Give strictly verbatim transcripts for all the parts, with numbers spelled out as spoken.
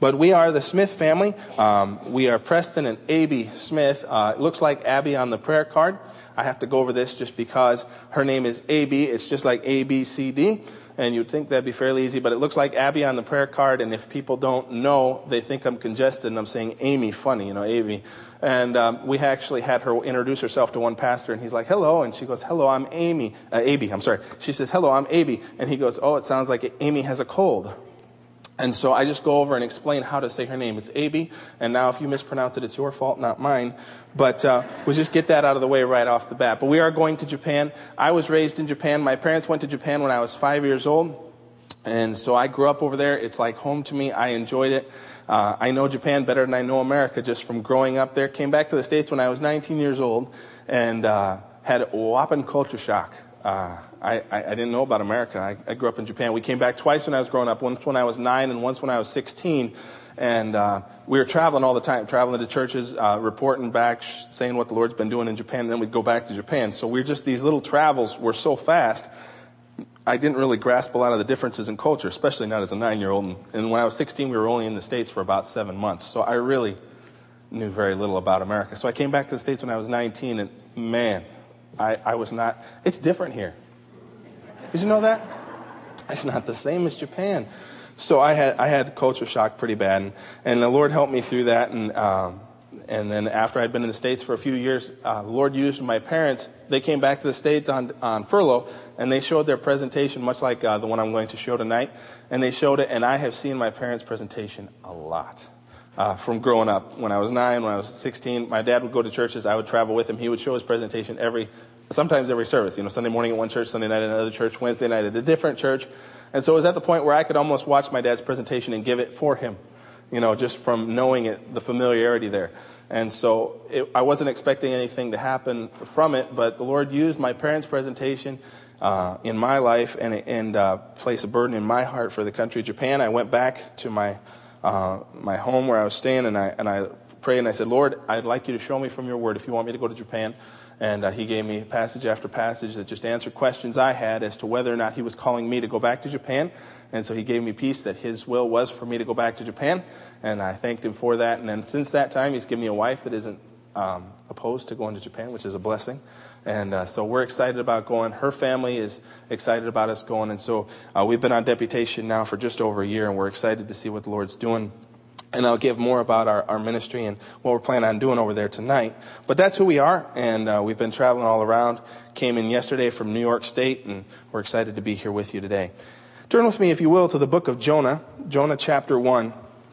But we are the Smith family. Um, we are Preston and Abby Smith. Uh, it looks like Abby on the prayer card. I have to go over this just because her name is Abby. It's just like A, B, C, D. And you'd think that'd be fairly easy, but it looks like Abby on the prayer card. And if people don't know, they think I'm congested and I'm saying Amy funny, you know, Abby. And um, we actually had her introduce herself to one pastor, and he's like, hello. And she goes, hello, I'm Amy. Uh, Abby, I'm sorry. She says, hello, I'm Abby. And he goes, oh, it sounds like Amy has a cold. And so I just go over and explain how to say her name. It's Abby. And now if you mispronounce it, it's your fault, not mine. But uh, we'll just get that out of the way right off the bat. But we are going to Japan. I was raised in Japan. My parents went to Japan when I was five years old. And so I grew up over there. It's like home to me. I enjoyed it. Uh, I know Japan better than I know America just from growing up there. Came back to the States when I was nineteen years old and uh, had a whopping culture shock. Uh, I, I, I didn't know about America. I, I grew up in Japan. We came back twice when I was growing up, once when I was nine and once when I was sixteen. And uh, we were traveling all the time, traveling to churches, uh, reporting back, sh- saying what the Lord's been doing in Japan, and then we'd go back to Japan. So we're just, these little travels were so fast, I didn't really grasp a lot of the differences in culture, especially not as a nine-year-old. And, and when I was sixteen, we were only in the States for about seven months. So I really knew very little about America. So I came back to the States when I was nineteen, and man, I, I was not, it's different here. Did you know that? It's not the same as Japan. So I had I had culture shock pretty bad, and, and the Lord helped me through that. And um, and then after I'd been in the States for a few years, uh, the Lord used my parents. They came back to the States on on furlough, and they showed their presentation, much like uh, the one I'm going to show tonight. And they showed it, and I have seen my parents' presentation a lot. Uh, from growing up, when I was nine, when I was sixteen, my dad would go to churches. I would travel with him. He would show his presentation every, sometimes every service. You know, Sunday morning at one church, Sunday night at another church, Wednesday night at a different church. And so it was at the point where I could almost watch my dad's presentation and give it for him, you know, just from knowing it, the familiarity there. And so it, I wasn't expecting anything to happen from it, but the Lord used my parents' presentation uh, in my life and, and uh, placed a burden in my heart for the country of Japan. I went back to my uh, my home where I was staying, and I and I prayed and I said, Lord, I'd like you to show me from your word if you want me to go to Japan. And uh, he gave me passage after passage that just answered questions I had as to whether or not he was calling me to go back to Japan. And so he gave me peace that his will was for me to go back to Japan. And I thanked him for that. And then since that time, he's given me a wife that isn't um, opposed to going to Japan, which is a blessing. And uh, so we're excited about going. Her family is excited about us going. And so uh, we've been on deputation now for just over a year, and we're excited to see what the Lord's doing. And I'll give more about our, our ministry and what we're planning on doing over there tonight. But that's who we are, and uh, we've been traveling all around. Came in yesterday from New York State, and we're excited to be here with you today. Turn with me, if you will, to the book of Jonah, Jonah chapter one.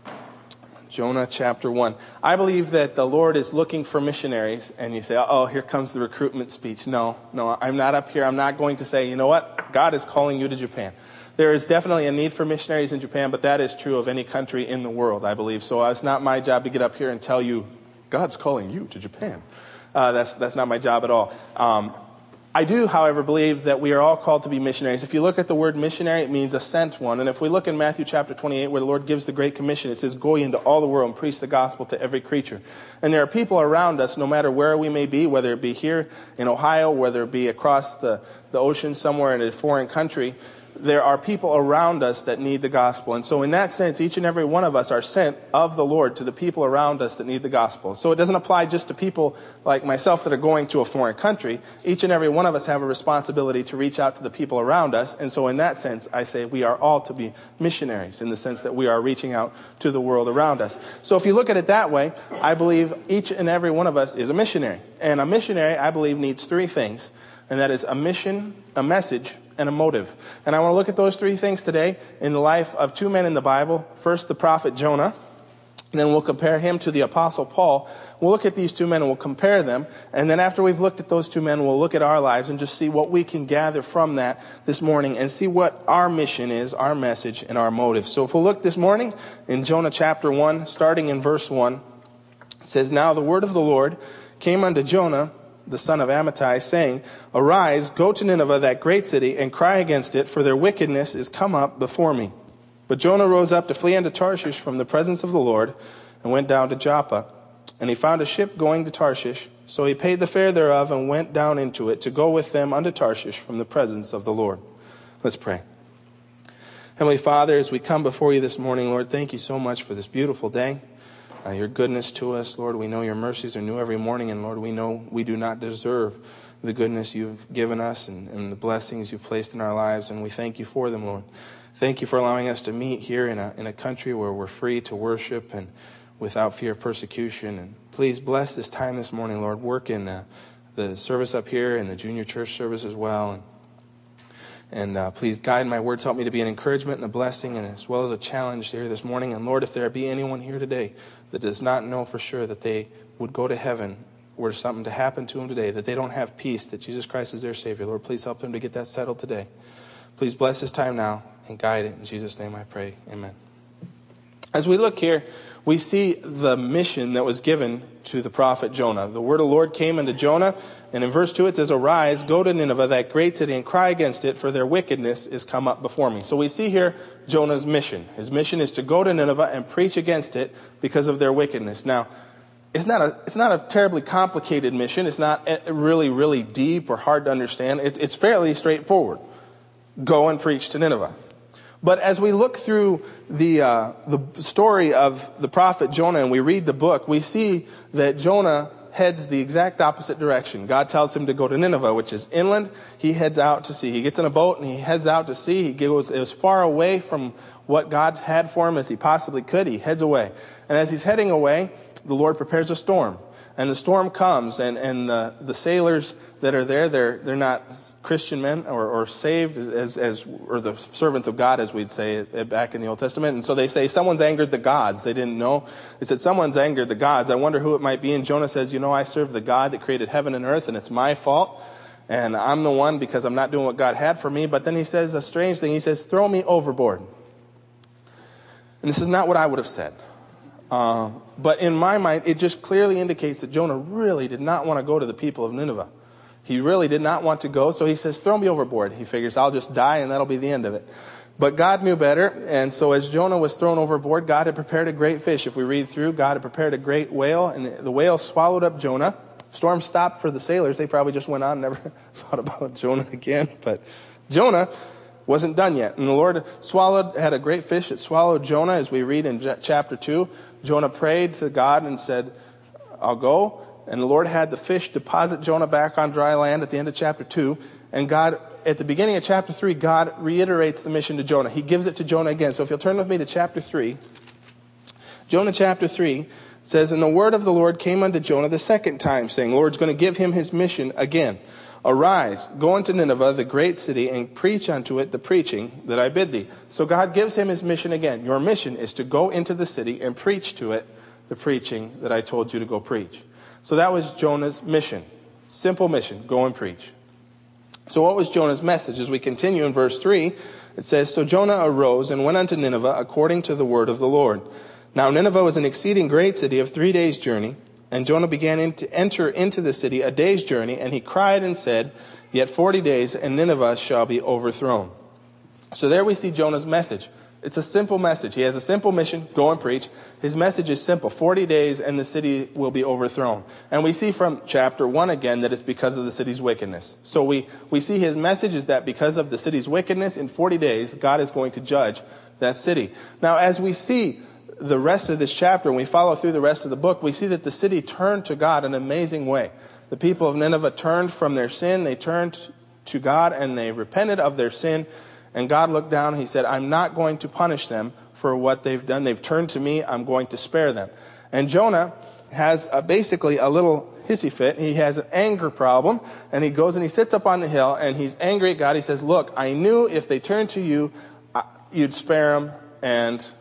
Jonah chapter one. I believe that the Lord is looking for missionaries, and you say, oh, here comes the recruitment speech. No, no, I'm not up here. I'm not going to say, you know what? God is calling you to Japan. There is definitely a need for missionaries in Japan, but that is true of any country in the world, I believe. So it's not my job to get up here and tell you, God's calling you to Japan. Uh, that's that's not my job at all. Um, I do, however, believe that we are all called to be missionaries. If you look at the word missionary, it means a sent one. And if we look in Matthew chapter twenty-eight, where the Lord gives the Great Commission, it says, go into all the world and preach the gospel to every creature. And there are people around us, no matter where we may be, whether it be here in Ohio, whether it be across the, the ocean somewhere in a foreign country, there are people around us that need the gospel. And so in that sense, each and every one of us are sent of the Lord to the people around us that need the gospel. So it doesn't apply just to people like myself that are going to a foreign country. Each and every one of us have a responsibility to reach out to the people around us. And so in that sense, I say we are all to be missionaries in the sense that we are reaching out to the world around us. So if you look at it that way, I believe each and every one of us is a missionary. And a missionary, I believe, needs three things. And that is a mission, a message, and a motive. And I want to look at those three things today in the life of two men in the Bible. First, the prophet Jonah. And then we'll compare him to the apostle Paul. We'll look at these two men and we'll compare them. And then after we've looked at those two men, we'll look at our lives and just see what we can gather from that this morning and see what our mission is, our message, and our motive. So if we'll look this morning in Jonah chapter one, starting in verse one, it says, Now the word of the Lord came unto Jonah, the son of Amittai, saying, Arise, go to Nineveh, that great city, and cry against it, for their wickedness is come up before me. But Jonah rose up to flee unto Tarshish from the presence of the Lord, and went down to Joppa. And he found a ship going to Tarshish. So he paid the fare thereof, and went down into it, to go with them unto Tarshish from the presence of the Lord. Let's pray. Heavenly Father, as we come before you this morning, Lord, thank you so much for this beautiful day. Uh, your goodness to us, Lord. We know your mercies are new every morning, and Lord, we know we do not deserve the goodness you've given us and, and the blessings you've placed in our lives, and we thank you for them, Lord. Thank you for allowing us to meet here in a in a country where we're free to worship and without fear of persecution. And please bless this time this morning, Lord. Work in uh, the service up here and the junior church service as well. And, and uh, please guide my words. Help me to be an encouragement and a blessing, and as well as a challenge here this morning. And Lord, if there be anyone here today that does not know for sure that they would go to heaven, were something to happen to them today, that they don't have peace, that Jesus Christ is their Savior, Lord, please help them to get that settled today. Please bless this time now and guide it. In Jesus' name I pray. Amen. As we look here, we see the mission that was given to the prophet Jonah. The word of the Lord came unto Jonah, and in verse two it says, "Arise, go to Nineveh, that great city, and cry against it, for their wickedness is come up before me." So we see here Jonah's mission. His mission is to go to Nineveh and preach against it because of their wickedness. Now, it's not a it's not a terribly complicated mission. It's not really, really deep or hard to understand. It's, it's fairly straightforward. Go and preach to Nineveh. But as we look through the uh, the story of the prophet Jonah and we read the book, we see that Jonah heads the exact opposite direction. God tells him to go to Nineveh, which is inland. He heads out to sea. He gets in a boat and he heads out to sea. He goes as far away from what God had for him as he possibly could. He heads away. And as he's heading away, the Lord prepares a storm. And the storm comes, and, and the, the sailors that are there, they're they're not Christian men or, or saved as as or the servants of God, as we'd say back in the Old Testament. And so they say, someone's angered the gods. They didn't know. They said, someone's angered the gods. I wonder who it might be. And Jonah says, you know, I serve the God that created heaven and earth, and it's my fault. And I'm the one because I'm not doing what God had for me. But then he says a strange thing. He says, throw me overboard. And this is not what I would have said. Uh, but in my mind, it just clearly indicates that Jonah really did not want to go to the people of Nineveh. He really did not want to go, so he says, throw me overboard. He figures, I'll just die and that'll be the end of it. But God knew better, and so as Jonah was thrown overboard, God had prepared a great fish. If we read through, God had prepared a great whale, and the whale swallowed up Jonah. Storm stopped for the sailors. They probably just went on and never thought about Jonah again. But Jonah wasn't done yet. And the Lord swallowed, had a great fish that swallowed Jonah, as we read in chapter two. Jonah prayed to God and said, I'll go. And the Lord had the fish deposit Jonah back on dry land at the end of chapter two. And God, at the beginning of chapter three, God reiterates the mission to Jonah. He gives it to Jonah again. So if you'll turn with me to chapter three. Jonah chapter three says, And the word of the Lord came unto Jonah the second time, saying, the Lord's going to give him his mission again. Arise, go unto Nineveh, the great city, and preach unto it the preaching that I bid thee. So God gives him his mission again. Your mission is to go into the city and preach to it the preaching that I told you to go preach. So that was Jonah's mission. Simple mission, go and preach. So what was Jonah's message? As we continue in verse three, it says, So Jonah arose and went unto Nineveh according to the word of the Lord. Now Nineveh was an exceeding great city of three days' journey. And Jonah began to enter into the city a day's journey, and he cried and said, Yet forty days, and Nineveh shall be overthrown. So there we see Jonah's message. It's a simple message. He has a simple mission, go and preach. His message is simple, forty days, and the city will be overthrown. And we see from chapter one again that it's because of the city's wickedness. So we, we see his message is that because of the city's wickedness, in forty days, God is going to judge that city. Now, as we see the rest of this chapter, and we follow through the rest of the book, we see that the city turned to God in an amazing way. The people of Nineveh turned from their sin. They turned to God and they repented of their sin. And God looked down and he said, I'm not going to punish them for what they've done. They've turned to me. I'm going to spare them. And Jonah has a, basically a little hissy fit. He has an anger problem. And he goes and he sits up on the hill and he's angry at God. He says, look, I knew if they turned to you, you'd spare them, and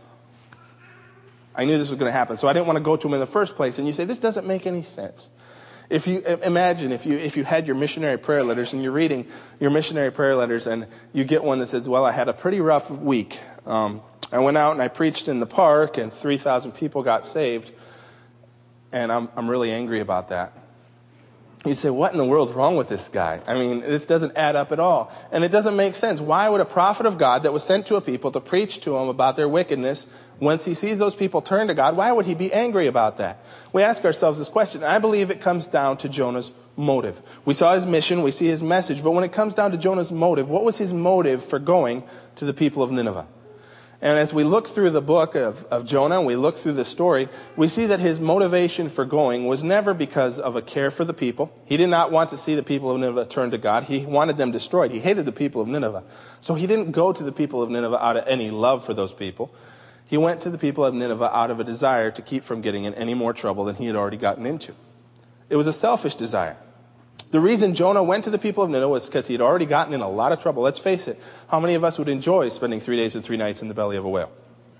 I knew this was going to happen, so I didn't want to go to him in the first place. And you say, this doesn't make any sense. If you imagine if you if you had your missionary prayer letters and you're reading your missionary prayer letters and you get one that says, well, I had a pretty rough week. Um, I went out and I preached in the park and three thousand people got saved. And I'm I'm really angry about that. You say, what in the world's wrong with this guy? I mean, this doesn't add up at all. And it doesn't make sense. Why would a prophet of God that was sent to a people to preach to them about their wickedness, once he sees those people turn to God, why would he be angry about that? We ask ourselves this question. And I believe it comes down to Jonah's motive. We saw his mission, we see his message, but when it comes down to Jonah's motive, what was his motive for going to the people of Nineveh? And as we look through the book of, of Jonah, and we look through the story, we see that his motivation for going was never because of a care for the people. He did not want to see the people of Nineveh turn to God. He wanted them destroyed. He hated the people of Nineveh. So he didn't go to the people of Nineveh out of any love for those people. He went to the people of Nineveh out of a desire to keep from getting in any more trouble than he had already gotten into. It was a selfish desire. The reason Jonah went to the people of Nineveh was because he had already gotten in a lot of trouble. Let's face it, how many of us would enjoy spending three days and three nights in the belly of a whale?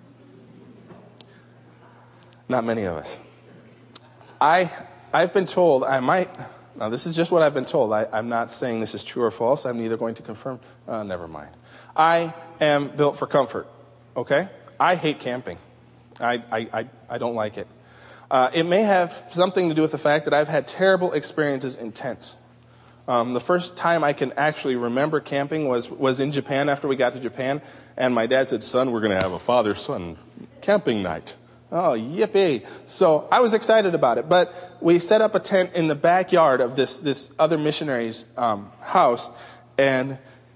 Not many of us. I, I've been told I might, now this is just what I've been told. I, I'm not saying this is true or false. I'm neither going to confirm, uh, never mind. I am built for comfort, okay? I hate camping. I, I, I, I don't like it. Uh, it may have something to do with the fact that I've had terrible experiences in tents. Um, the first time I can actually remember camping was, was in Japan after we got to Japan. And my dad said, son, we're going to have a father-son camping night. Oh, yippee. So I was excited about it. But we set up a tent in the backyard of this, this other missionary's um, house. And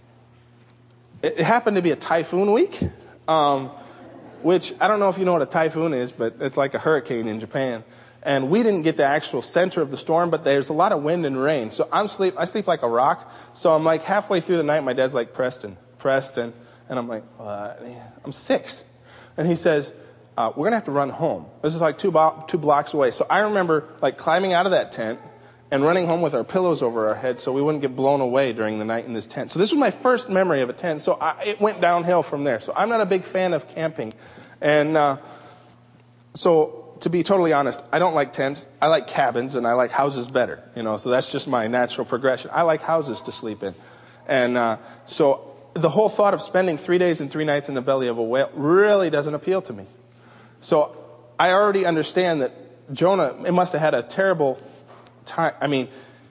it, it happened to be a typhoon week. Um, which I don't know if you know what a typhoon is, but it's like a hurricane in Japan. And we didn't get the actual center of the storm, but there's a lot of wind and rain. So I'm sleep, I sleep like a rock. So I'm like halfway through the night, my dad's like, Preston, Preston. And I'm like, what? I'm six. And he says, uh, we're going to have to run home. This is like two, bo- two blocks away. So I remember like climbing out of that tent and running home with our pillows over our heads so we wouldn't get blown away during the night in this tent. So this was my first memory of a tent. So I, it went downhill from there. So I'm not a big fan of camping. And uh, so to be totally honest, I don't like tents. I like cabins and I like houses better. You know, so that's just my natural progression. I like houses to sleep in. And uh, so the whole thought of spending three days and three nights in the belly of a whale really doesn't appeal to me. So I already understand that Jonah, it must have had a terrible time. I mean,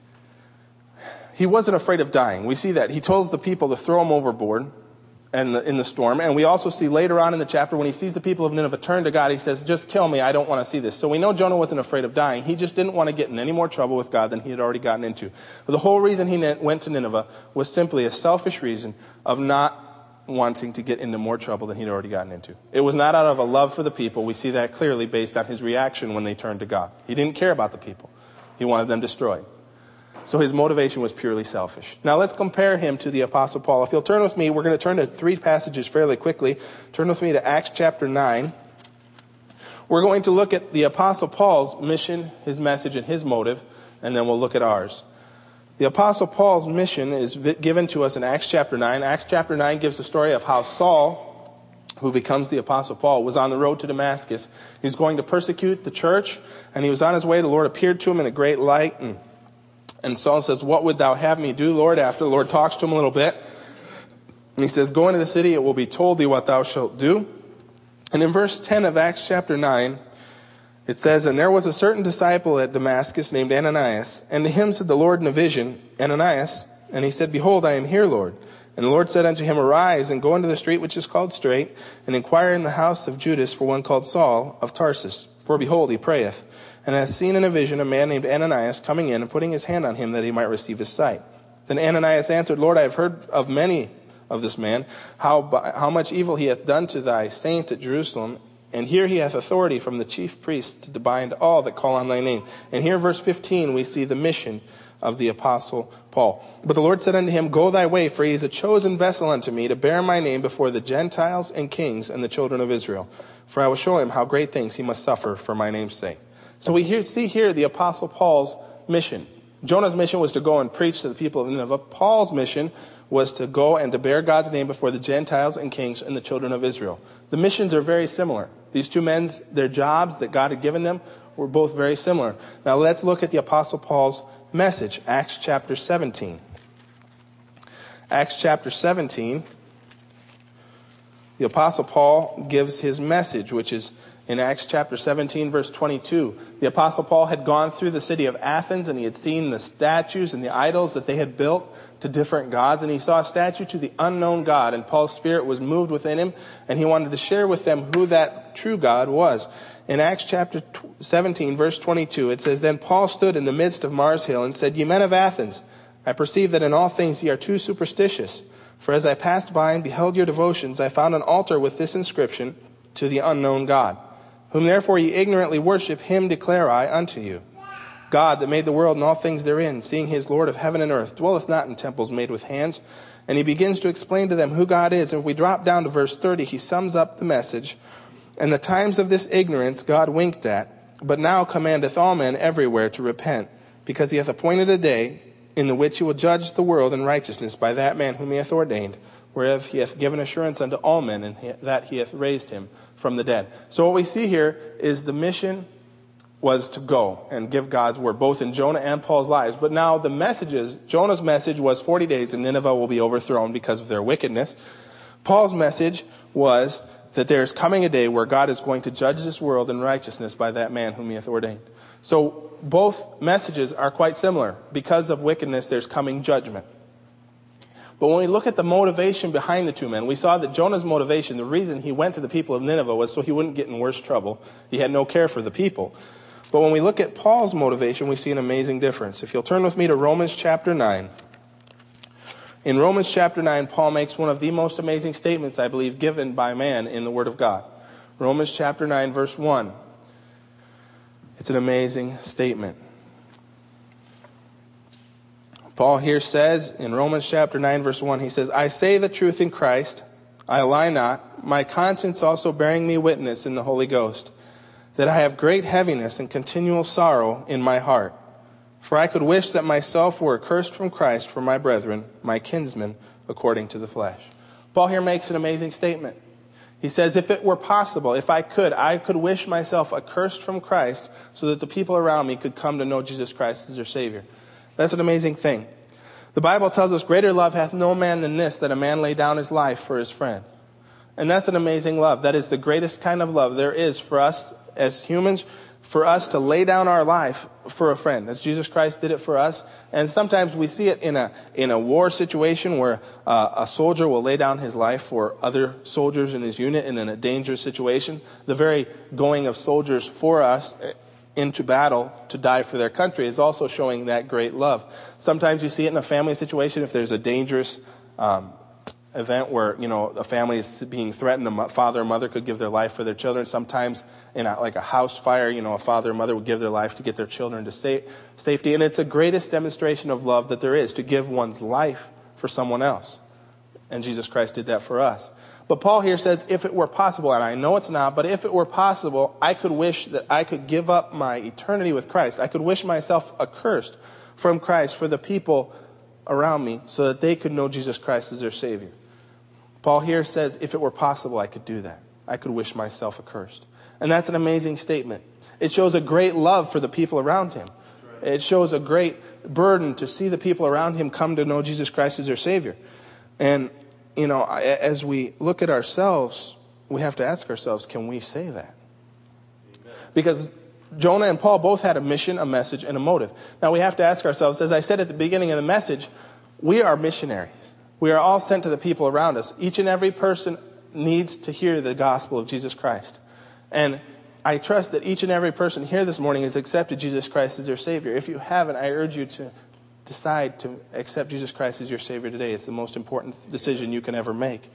he wasn't afraid of dying. We see that. He tells the people to throw him overboard and in the storm. And we also see later on in the chapter when he sees the people of Nineveh turn to God, he says, just kill me. I don't want to see this. So we know Jonah wasn't afraid of dying. He just didn't want to get in any more trouble with God than he had already gotten into. But the whole reason he went to Nineveh was simply a selfish reason of not wanting to get into more trouble than he'd already gotten into. It was not out of a love for the people. We see that clearly based on his reaction when they turned to God. He didn't care about the people. He wanted them destroyed. So his motivation was purely selfish. Now let's compare him to the Apostle Paul. If you'll turn with me, we're going to turn to three passages fairly quickly. Turn with me to Acts chapter nine. We're going to look at the Apostle Paul's mission, his message, and his motive, and then we'll look at ours. The Apostle Paul's mission is given to us in Acts chapter nine. Acts chapter nine gives the story of how Saul, who becomes the Apostle Paul, was on the road to Damascus. He was going to persecute the church, and he was on his way. The Lord appeared to him in a great light, and And Saul says, what would thou have me do, Lord? After the Lord talks to him a little bit, and he says, go into the city, it will be told thee what thou shalt do. And in verse ten of Acts chapter nine, it says, and there was a certain disciple at Damascus named Ananias, and to him said the Lord in a vision, Ananias, and he said, behold, I am here, Lord. And the Lord said unto him, arise, and go into the street which is called Straight, and inquire in the house of Judas for one called Saul of Tarsus. For behold, he prayeth, and hath seen in a vision a man named Ananias coming in and putting his hand on him that he might receive his sight. Then Ananias answered, Lord, I have heard of many of this man, how, how much evil he hath done to thy saints at Jerusalem. And here he hath authority from the chief priests to bind all that call on thy name. And here, verse fifteen, we see the mission of the Apostle Paul. But the Lord said unto him, go thy way, for he is a chosen vessel unto me to bear my name before the Gentiles and kings and the children of Israel. For I will show him how great things he must suffer for my name's sake. So we hear, see here the Apostle Paul's mission. Jonah's mission was to go and preach to the people of Nineveh. Paul's mission was to go and to bear God's name before the Gentiles and kings and the children of Israel. The missions are very similar. These two men's, their jobs that God had given them were both very similar. Now let's look at the Apostle Paul's message, Acts chapter seventeen. Acts chapter seventeen, the Apostle Paul gives his message, which is in Acts chapter seventeen, verse twenty-two. The Apostle Paul had gone through the city of Athens, and he had seen the statues and the idols that they had built to different gods, and he saw a statue to the unknown God, and Paul's spirit was moved within him, and he wanted to share with them who that true God was. In Acts chapter seventeen, verse twenty-two, it says, then Paul stood in the midst of Mars Hill and said, ye men of Athens, I perceive that in all things ye are too superstitious. For as I passed by and beheld your devotions, I found an altar with this inscription, to the unknown God. Whom therefore ye ignorantly worship, him declare I unto you. God that made the world and all things therein, seeing he is Lord of heaven and earth, dwelleth not in temples made with hands. And he begins to explain to them who God is. And if we drop down to verse thirty, he sums up the message. And the times of this ignorance God winked at, but now commandeth all men everywhere to repent, because he hath appointed a day in the which he will judge the world in righteousness by that man whom he hath ordained, whereof he hath given assurance unto all men, and that he hath raised him from the dead. So what we see here is the mission was to go and give God's word, both in Jonah and Paul's lives. But now the messages, Jonah's message was forty days and Nineveh will be overthrown because of their wickedness. Paul's message was that there is coming a day where God is going to judge this world in righteousness by that man whom he hath ordained. So both messages are quite similar. Because of wickedness, there's coming judgment. But when we look at the motivation behind the two men, we saw that Jonah's motivation, the reason he went to the people of Nineveh, was so he wouldn't get in worse trouble. He had no care for the people. But when we look at Paul's motivation, we see an amazing difference. If you'll turn with me to Romans chapter nine. In Romans chapter nine, Paul makes one of the most amazing statements, I believe, given by man in the Word of God. Romans chapter nine, verse one. It's an amazing statement. Paul here says in Romans chapter nine, verse one, he says, I say the truth in Christ, I lie not, my conscience also bearing me witness in the Holy Ghost, that I have great heaviness and continual sorrow in my heart. For I could wish that myself were accursed from Christ for my brethren, my kinsmen, according to the flesh. Paul here makes an amazing statement. He says, if it were possible, if I could, I could wish myself accursed from Christ so that the people around me could come to know Jesus Christ as their Savior. That's an amazing thing. The Bible tells us, greater love hath no man than this, that a man lay down his life for his friend. And that's an amazing love. That is the greatest kind of love there is for us as humans, for us to lay down our life for a friend, as Jesus Christ did it for us. And sometimes we see it in a in a war situation where uh, a soldier will lay down his life for other soldiers in his unit, and in a dangerous situation, the very going of soldiers for us into battle to die for their country is also showing that great love. Sometimes you see it in a family situation if there's a dangerous um, event where, you know, a family is being threatened, a father or mother could give their life for their children. Sometimes in a, like a house fire, you know, a father or mother would give their life to get their children to sa- safety. And it's the greatest demonstration of love that there is, to give one's life for someone else. And Jesus Christ did that for us. But Paul here says, if it were possible, and I know it's not, but if it were possible, I could wish that I could give up my eternity with Christ. I could wish myself accursed from Christ for the people around me so that they could know Jesus Christ as their Savior. Paul here says, if it were possible, I could do that. I could wish myself accursed. And that's an amazing statement. It shows a great love for the people around him. It shows a great burden to see the people around him come to know Jesus Christ as their Savior. And, you know, as we look at ourselves, we have to ask ourselves, can we say that? Because Jonah and Paul both had a mission, a message, and a motive. Now we have to ask ourselves, as I said at the beginning of the message, we are missionaries. We are all sent to the people around us. Each and every person needs to hear the gospel of Jesus Christ. And I trust that each and every person here this morning has accepted Jesus Christ as their Savior. If you haven't, I urge you to decide to accept Jesus Christ as your Savior today. It's the most important decision you can ever make.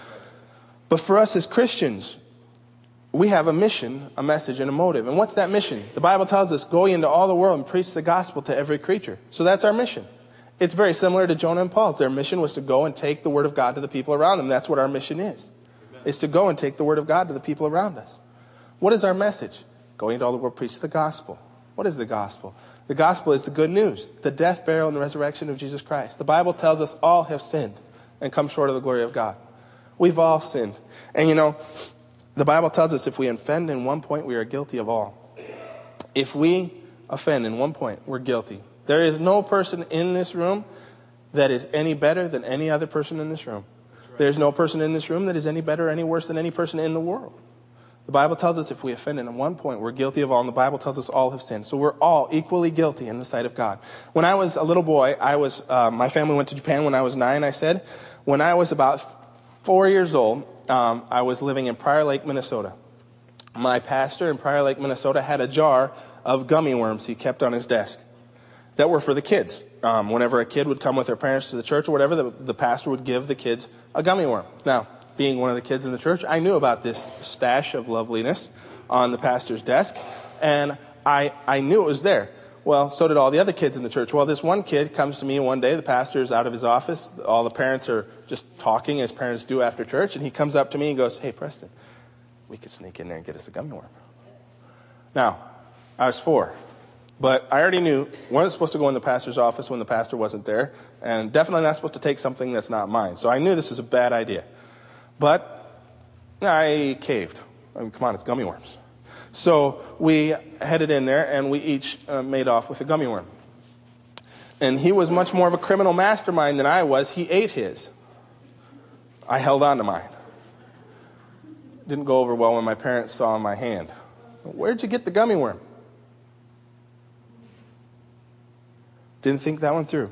But for us as Christians, we have a mission, a message, and a motive. And what's that mission? The Bible tells us, go into all the world and preach the gospel to every creature. So that's our mission. It's very similar to Jonah and Paul's. Their mission was to go and take the word of God to the people around them. That's what our mission is. Is to go and take the word of God to the people around us. What is our message? Going into all the world, preach the gospel. What is the gospel? The gospel is the good news, the death, burial, and resurrection of Jesus Christ. The Bible tells us all have sinned and come short of the glory of God. We've all sinned. And you know, the Bible tells us if we offend in one point, we are guilty of all. If we offend in one point, we're guilty. There is no person in this room that is any better than any other person in this room. There's no person in this room that is any better or any worse than any person in the world. The Bible tells us if we offend in one point, we're guilty of all. And the Bible tells us all have sinned. So we're all equally guilty in the sight of God. When I was a little boy, I was uh, my family went to Japan when I was nine, I said. When I was about four years old, um, I was living in Prior Lake, Minnesota. My pastor in Prior Lake, Minnesota had a jar of gummy worms he kept on his desk. that were for the kids. Um, whenever a kid would come with their parents to the church or whatever, the, the pastor would give the kids a gummy worm. Now, being one of the kids in the church, I knew about this stash of loveliness on the pastor's desk, and I I knew it was there. Well, so did all the other kids in the church. Well, this one kid comes to me one day. The pastor's out of his office. All the parents are just talking, as parents do after church, and he comes up to me and goes, "Hey, Preston, we could sneak in there and get us a gummy worm." Now, I was four, but I already knew I wasn't supposed to go in the pastor's office when the pastor wasn't there, and definitely not supposed to take something that's not mine. So I knew this was a bad idea. But I caved. I mean, come on, it's gummy worms. So we headed in there, and we each uh, made off with a gummy worm. And he was much more of a criminal mastermind than I was. He ate his. I held on to mine. Didn't go over well when my parents saw my hand. "Where'd you get the gummy worm?" Didn't think that one through.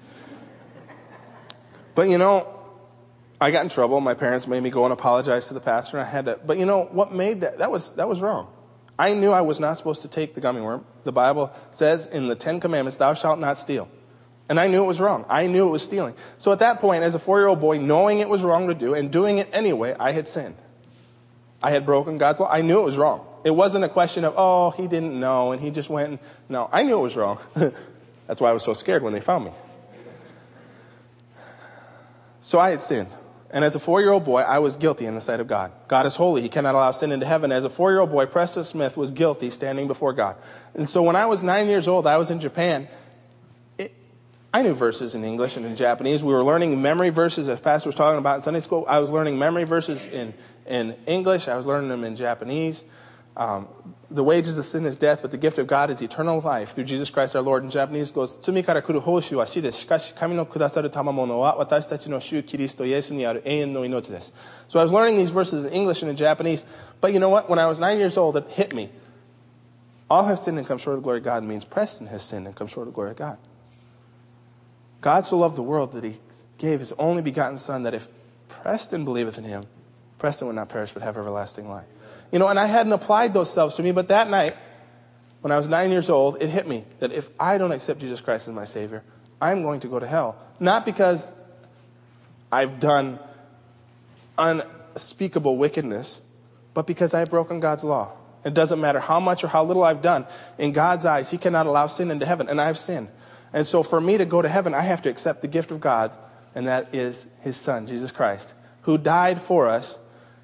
But you know, I got in trouble. My parents made me go and apologize to the pastor, and I had to. But you know what made that? That was that was wrong. I knew I was not supposed to take the gummy worm. The Bible says in the Ten Commandments, "Thou shalt not steal." And I knew it was wrong. I knew it was stealing. So at that point, as a four-year-old boy, knowing it was wrong to do and doing it anyway, I had sinned. I had broken God's law. I knew it was wrong. It wasn't a question of, oh, he didn't know and he just went and... No, I knew it was wrong. That's why I was so scared when they found me. So I had sinned. And as a four-year-old boy, I was guilty in the sight of God. God is holy. He cannot allow sin into heaven. As a four-year-old boy, Preston Smith was guilty standing before God. And so when I was nine years old, I was in Japan. It, I knew verses in English and in Japanese. We were learning memory verses, as Pastor was talking about in Sunday school. I was learning memory verses in, in English. I was learning them in Japanese. Um, the wages of sin is death, but the gift of God is eternal life through Jesus Christ our Lord. In Japanese, it goes, "Tsumi kara kuru houshu wa shi desu. Shikashi kami no kudasaru tamamono wa watashi tachi no shu Kiristo Yesu ni aru eien no inochi desu." So I was learning these verses in English and in Japanese. But you know what? When I was nine years old, it hit me. All have sinned and come short of the glory of God means Preston has sinned and come short of the glory of God. God so loved the world that he gave his only begotten Son, that if Preston believeth in him, Preston would not perish but have everlasting life. You know, and I hadn't applied those selves to me, but that night, when I was nine years old, it hit me that if I don't accept Jesus Christ as my Savior, I'm going to go to hell. Not because I've done unspeakable wickedness, but because I've broken God's law. It doesn't matter how much or how little I've done. In God's eyes, he cannot allow sin into heaven, and I've sinned. And so for me to go to heaven, I have to accept the gift of God, and that is his Son, Jesus Christ, who died for us,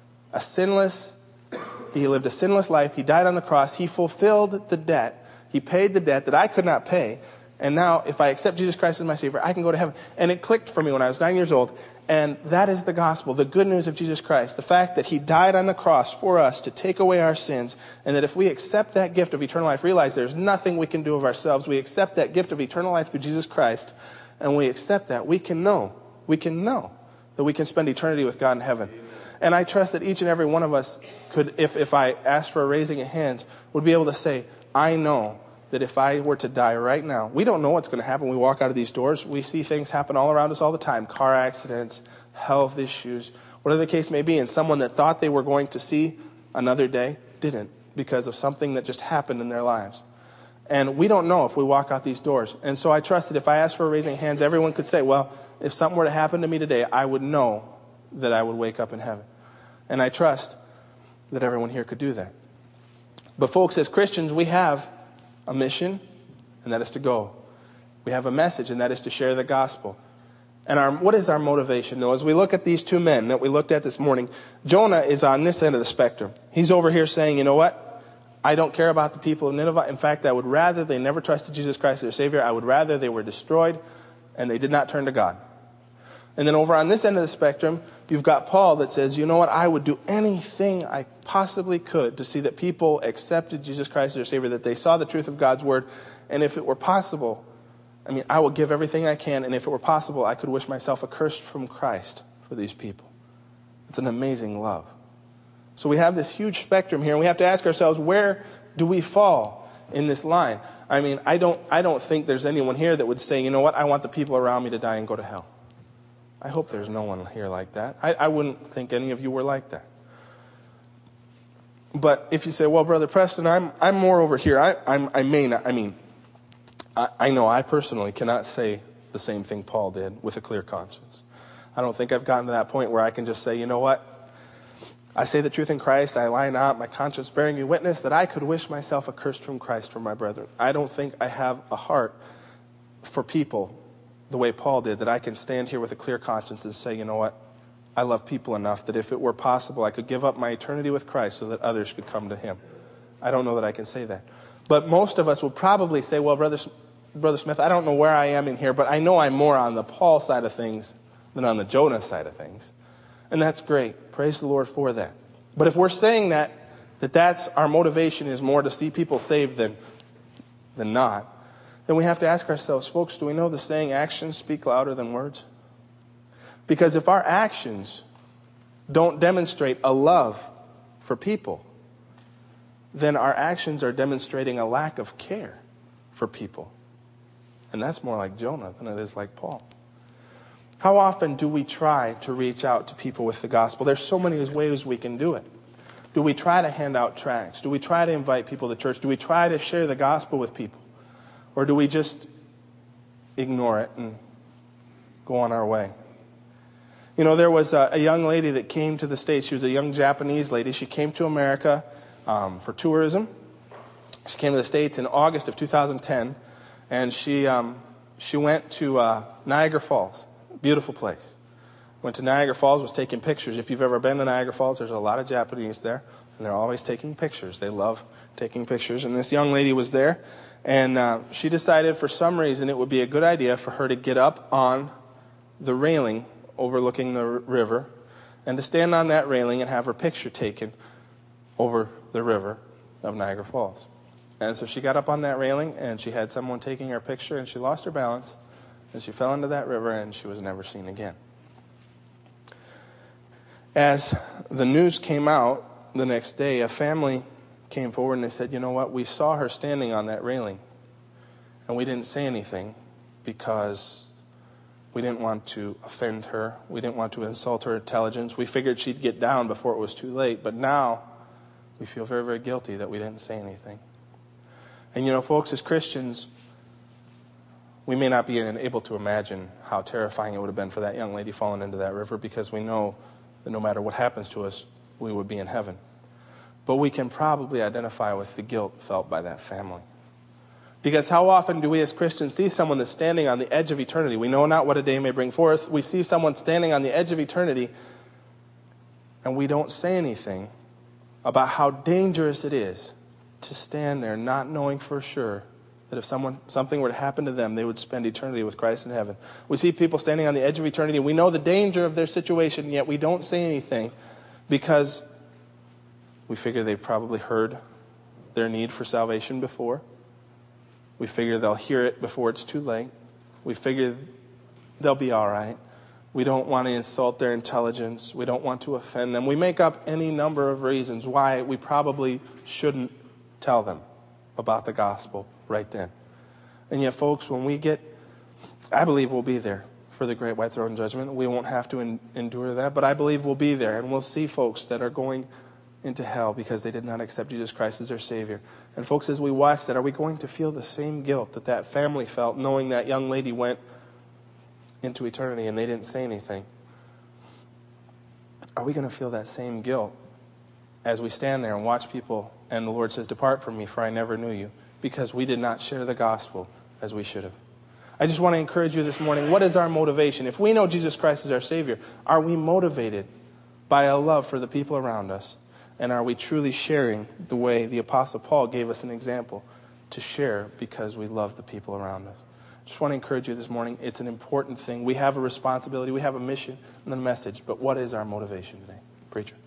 a sinless He lived a sinless life. He died on the cross. He fulfilled the debt. He paid the debt that I could not pay. And now, if I accept Jesus Christ as my Savior, I can go to heaven. And it clicked for me when I was nine years old. And that is the gospel, the good news of Jesus Christ. The fact that he died on the cross for us to take away our sins. And that if we accept that gift of eternal life, realize there's nothing we can do of ourselves. We accept that gift of eternal life through Jesus Christ. And we accept that. We can know. We can know that we can spend eternity with God in heaven. And I trust that each and every one of us could, if, if I asked for a raising of hands, would be able to say, I know that if I were to die right now, we don't know what's going to happen. We walk out of these doors. We see things happen all around us all the time. Car accidents, health issues, whatever the case may be. And someone that thought they were going to see another day didn't because of something that just happened in their lives. And we don't know if we walk out these doors. And so I trust that if I asked for a raising of hands, everyone could say, well, if something were to happen to me today, I would know that I would wake up in heaven. And I trust that everyone here could do that. But folks, as Christians, we have a mission, and that is to go. We have a message, and that is to share the gospel. And our, what is our motivation? Now, as we look at these two men that we looked at this morning, Jonah is on this end of the spectrum. He's over here saying, you know what? I don't care about the people of Nineveh. In fact, I would rather they never trusted Jesus Christ as their Savior. I would rather they were destroyed, and they did not turn to God. And then over on this end of the spectrum, you've got Paul that says, you know what, I would do anything I possibly could to see that people accepted Jesus Christ as their Savior, that they saw the truth of God's Word. And if it were possible, I mean, I will give everything I can. And if it were possible, I could wish myself accursed from Christ for these people. It's an amazing love. So we have this huge spectrum here, and we have to ask ourselves, where do we fall in this line? I mean, I don't, I don't think there's anyone here that would say, you know what, I want the people around me to die and go to hell. I hope there's no one here like that. I, I wouldn't think any of you were like that. But if you say, well, Brother Preston, I'm I'm more over here. I I'm, I may not. I mean, I, I know I personally cannot say the same thing Paul did with a clear conscience. I don't think I've gotten to that point where I can just say, you know what? I say the truth in Christ, I lie not, my conscience bearing me witness that I could wish myself accursed from Christ for my brethren. I don't think I have a heart for people the way Paul did, that I can stand here with a clear conscience and say, you know what? I love people enough that if it were possible, I could give up my eternity with Christ so that others could come to him. I don't know that I can say that. But most of us will probably say, well, Brother, Brother Smith, I don't know where I am in here, but I know I'm more on the Paul side of things than on the Jonah side of things. And that's great. Praise the Lord for that. But if we're saying that, that that's our motivation is more to see people saved than, than not, then we have to ask ourselves, folks, do we know the saying, actions speak louder than words? Because if our actions don't demonstrate a love for people, then our actions are demonstrating a lack of care for people. And that's more like Jonah than it is like Paul. How often do we try to reach out to people with the gospel? There's so many ways we can do it. Do we try to hand out tracts? Do we try to invite people to church? Do we try to share the gospel with people? Or do we just ignore it and go on our way? You know, there was a, a young lady that came to the States. She was a young Japanese lady. She came to America um, for tourism. She came to the States in August of two thousand ten. And she, um, she went to uh, Niagara Falls. Beautiful place. Went to Niagara Falls, was taking pictures. If you've ever been to Niagara Falls, there's a lot of Japanese there, and they're always taking pictures. They love taking pictures. And this young lady was there, and uh, she decided for some reason it would be a good idea for her to get up on the railing overlooking the r- river and to stand on that railing and have her picture taken over the river of Niagara Falls. And so she got up on that railing, and she had someone taking her picture, and she lost her balance. And she fell into that river, and she was never seen again. As the news came out the next day, a family came forward and they said, you know what, we saw her standing on that railing, and we didn't say anything because we didn't want to offend her. We didn't want to insult her intelligence. We figured she'd get down before it was too late, but now we feel very, very guilty that we didn't say anything. And you know, folks, as Christians, we may not be able to imagine how terrifying it would have been for that young lady falling into that river, because we know that no matter what happens to us, we would be in heaven. But we can probably identify with the guilt felt by that family. Because how often do we as Christians see someone that's standing on the edge of eternity? We know not what a day may bring forth. We see someone standing on the edge of eternity, and we don't say anything about how dangerous it is to stand there not knowing for sure that if someone something were to happen to them, they would spend eternity with Christ in heaven. We see people standing on the edge of eternity. We know the danger of their situation, yet we don't say anything because we figure they've probably heard their need for salvation before. We figure they'll hear it before it's too late. We figure they'll be all right. We don't want to insult their intelligence. We don't want to offend them. We make up any number of reasons why we probably shouldn't tell them about the gospel right then. And yet, folks, when we get, I believe we'll be there for the great white throne judgment. We won't have to en- endure that, but I believe we'll be there, and we'll see folks that are going into hell because they did not accept Jesus Christ as their Savior. And folks, as we watch that, are we going to feel the same guilt that that family felt knowing that young lady went into eternity and they didn't say anything? Are we going to feel that same guilt as we stand there and watch people and the Lord says, "Depart from me, for I never knew you," because we did not share the gospel as we should have? I just want to encourage you this morning, what is our motivation? If we know Jesus Christ is our Savior, are we motivated by a love for the people around us? And are we truly sharing the way the Apostle Paul gave us an example to share because we love the people around us? Just want to encourage you this morning. It's an important thing. We have a responsibility. We have a mission and a message. But what is our motivation today? Preacher.